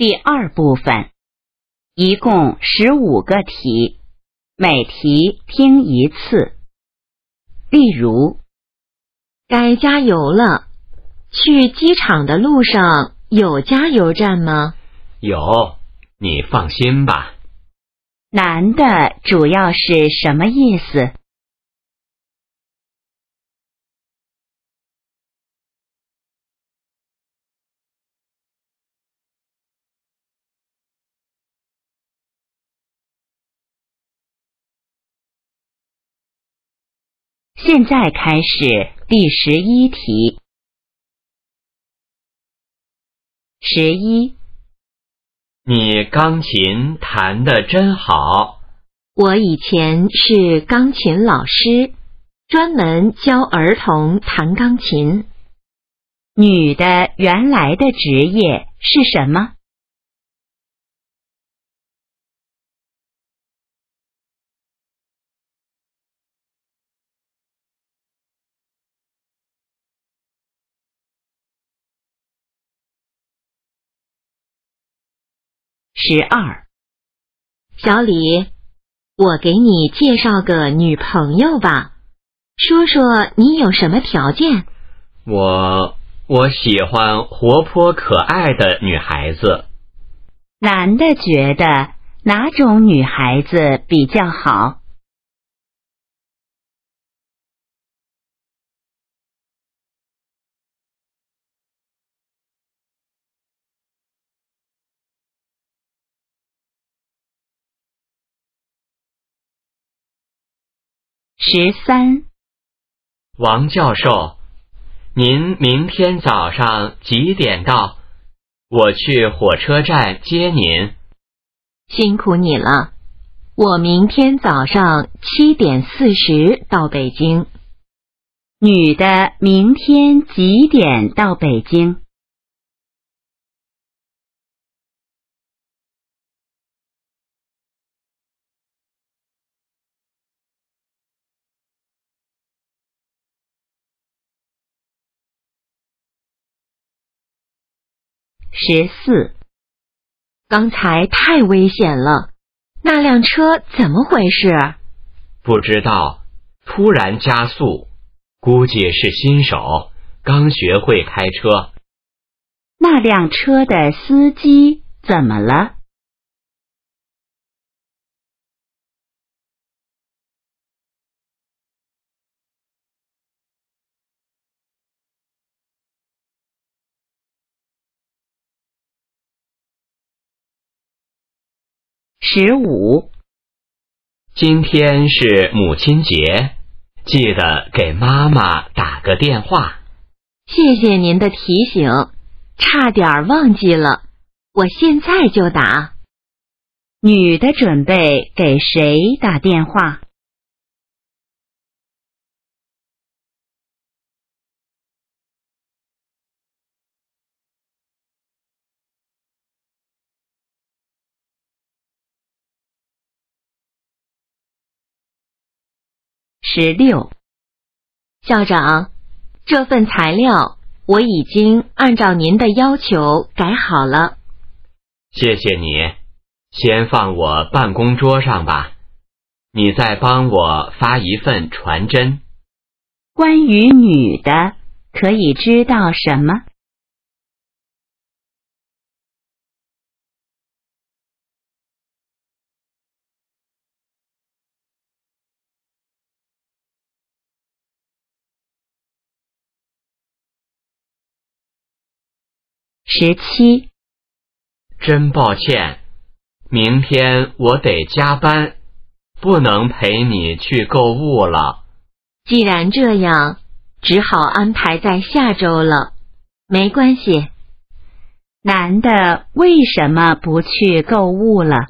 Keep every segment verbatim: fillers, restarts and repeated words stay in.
第二部分，一共十五个题，每题听一次。例如， 该加油了。去机场的路上有加油站吗？ 有，你放心吧。 男的主要是什么意思？现在开始第十一题。十一， 你钢琴弹得真好。 我以前是钢琴老师，专门教儿童弹钢琴。 女的原来的职业是什么？十二， 小李，我给你介绍个女朋友吧，说说你有什么条件？ 我我喜欢活泼可爱的女孩子。 男的觉得哪种女孩子比较好？十三， 王教授，您明天早上几点到？我去火车站接您。 辛苦你了，我明天早上七点四十到北京。 女的明天几点到北京？十四， 刚才太危险了，那辆车怎么回事？ 不知道，突然加速，估计是新手，刚学会开车。 那辆车的司机怎么了？十五， 今天是母亲节，记得给妈妈打个电话。 谢谢您的提醒，差点忘记了，我现在就打。 女的准备给谁打电话？十六， 校长，这份材料我已经按照您的要求改好了。 谢谢你，先放我办公桌上吧。你再帮我发一份传真。 关于女的，可以知道什么？十七， 真抱歉，明天我得加班，不能陪你去购物了。 既然这样，只好安排在下周了。没关系。 男的为什么不去购物了？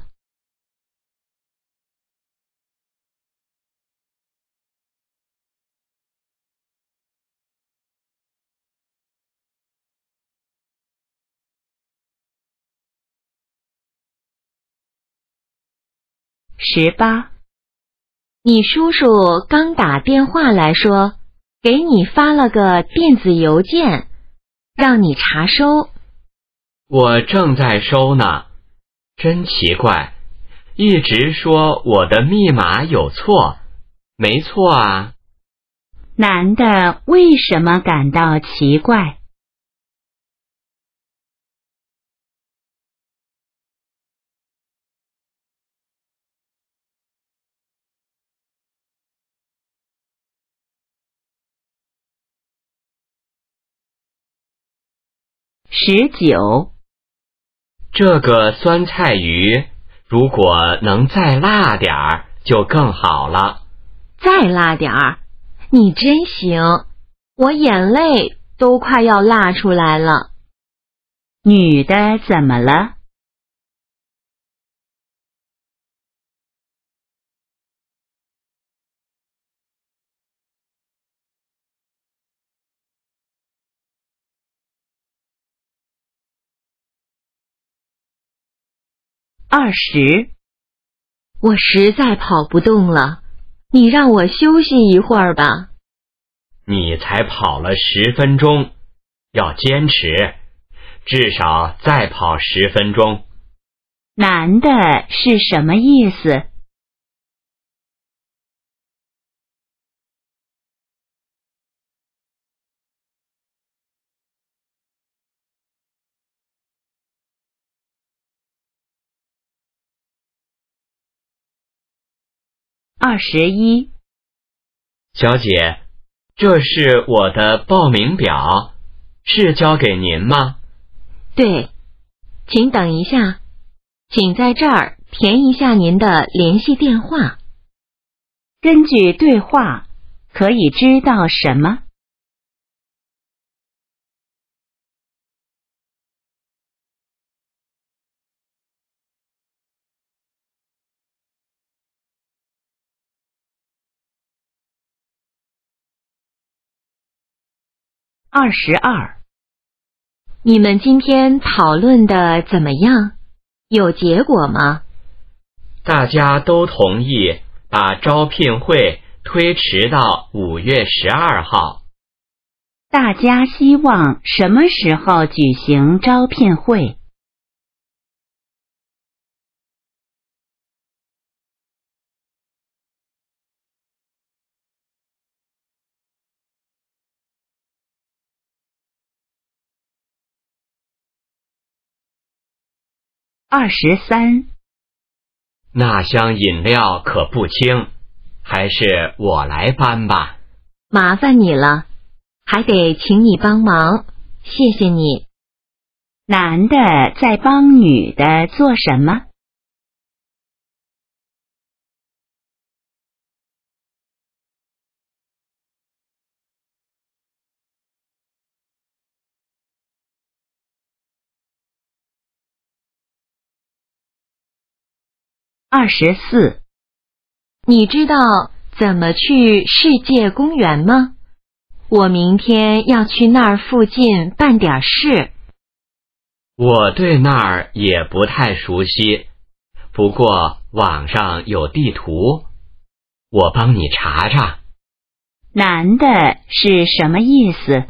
十八， 你叔叔刚打电话来说，给你发了个电子邮件，让你查收。 我正在收呢。真奇怪，一直说我的密码有错。没错啊。 男的为什么感到奇怪？十九， 这个酸菜鱼如果能再辣点儿就更好了。 再辣点儿，你真行，我眼泪都快要辣出来了。 女的怎么了？二十， 我实在跑不动了，你让我休息一会儿吧。 你才跑了十分钟，要坚持，至少再跑十分钟。 男的是什么意思？二十一， 小姐，这是我的报名表，是交给您吗？ 对，请等一下，请在这儿填一下您的联系电话。 根据对话，可以知道什么？二十二， 你们今天讨论的怎么样？有结果吗？ 大家都同意把招聘会推迟到五月十二号。 大家希望什么时候举行招聘会？二十三， 那箱饮料可不轻，还是我来搬吧。 麻烦你了，还得请你帮忙，谢谢你。 男的在帮女的做什么？二十四， 你知道怎么去世界公园吗？我明天要去那儿附近办点事。 我对那儿也不太熟悉，不过网上有地图，我帮你查查。 男的是什么意思？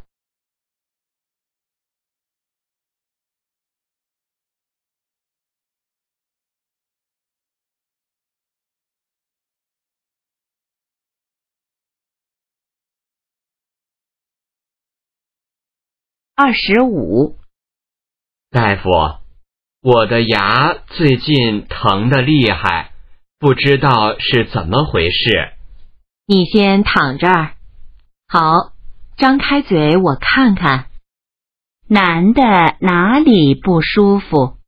二十五， 大夫，我的牙最近疼得厉害，不知道是怎么回事。 你先躺这儿。好，张开嘴我看看。 男的哪里不舒服？